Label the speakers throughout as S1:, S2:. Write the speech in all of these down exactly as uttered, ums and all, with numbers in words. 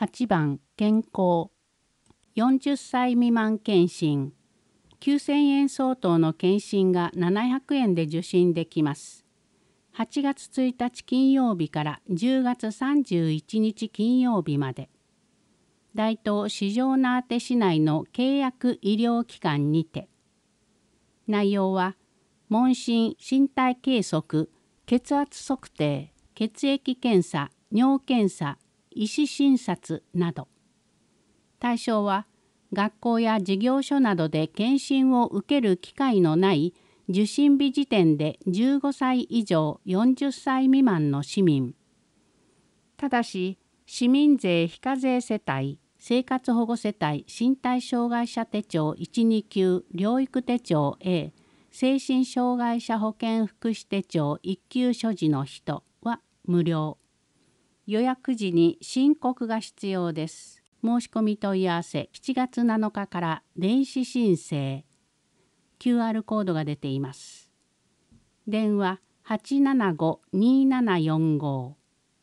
S1: はちばん健康。よんじゅっさい未満検診。きゅうせんえん相当の検診がななひゃくえんで受診できます。はちがつついたち金曜日からじゅうがつさんじゅういちにち金曜日まで。大東四条畷市内の契約医療機関にて。内容は問診、身体計測、血圧測定、血液検査、尿検査、医師診察など。対象は学校や事業所などで検診を受ける機会のない受診日時点でじゅうごさい以上よんじゅっさい未満の市民。ただし市民税非課税世帯、生活保護世帯身体障害者手帳いちに級療育手帳 A、精神障害者保健福祉手帳いっ級所持の人は無料。予約時に申告が必要です。申し込み問い合わせしちがつなのかから電子申請。キューアール コードが出ています。電話 はちななご にななよんご。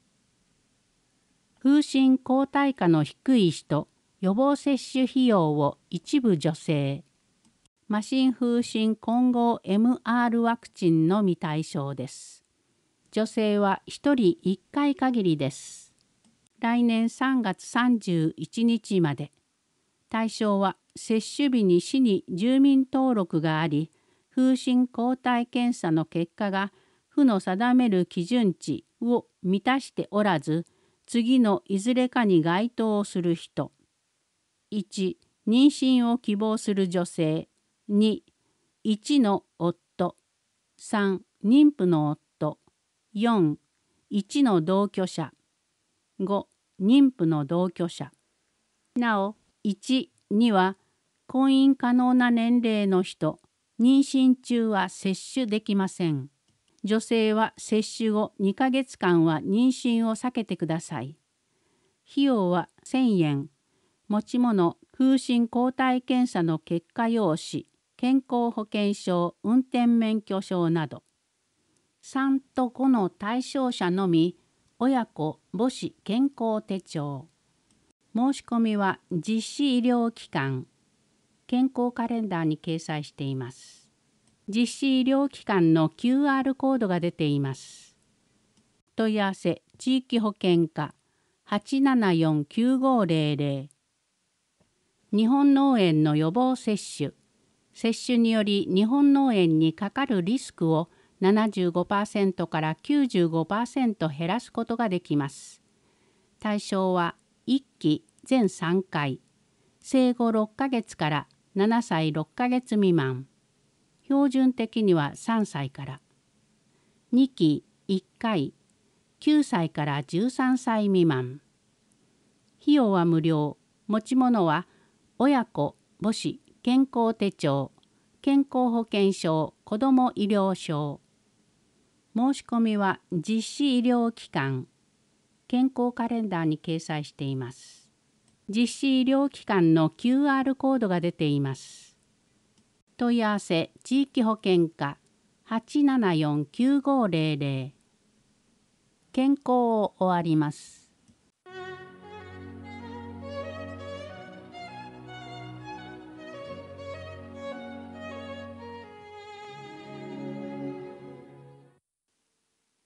S1: 風疹抗体価の低い人、予防接種費用を一部助成。麻疹風疹混合 エムアール ワクチンのみ対象です。助成はひとりいっかい限りです。来年さんがつさんじゅういちにちまで。対象は接種日に市に住民登録があり、風疹抗体検査の結果が府の定める基準値を満たしておらず、次のいずれかに該当する人。いち、妊娠を希望する女性。に、いちの夫。さん、妊婦の夫。よん、いちの同居者。ご、妊婦の同居者。なお、いちには婚姻可能な年齢の人、妊娠中は接種できません。女性は接種後にかげつかんは妊娠を避けてください。費用はせんえん。持ち物、風疹抗体検査の結果用紙、健康保険証、運転免許証など。さんとごの対象者のみ、親子母子健康手帳。申し込みは実施医療機関、健康カレンダーに掲載しています。実施医療機関の キューアール コードが出ています。問い合わせ地域保険課 はちななよんきゅうごぜろぜろ。日本脳炎の予防接種。接種により日本脳炎にかかるリスクを ななじゅうごパーセント から きゅうじゅうごパーセント 減らすことができます。対象はいっき全さんかい。生後ろっかげつからななさいろっかげつ未満。標準的にはさんさいから。にきいっかい。きゅうさいからじゅうさんさい未満。費用は無料。持ち物は親子母子健康手帳、健康保険証、子ども医療証。申し込みは実施医療機関、健康カレンダーに掲載しています。実施医療機関の キューアール コードが出ています。問い合わせ地域保険課 はちななよんきゅうごぜろぜろ。健康を終わります。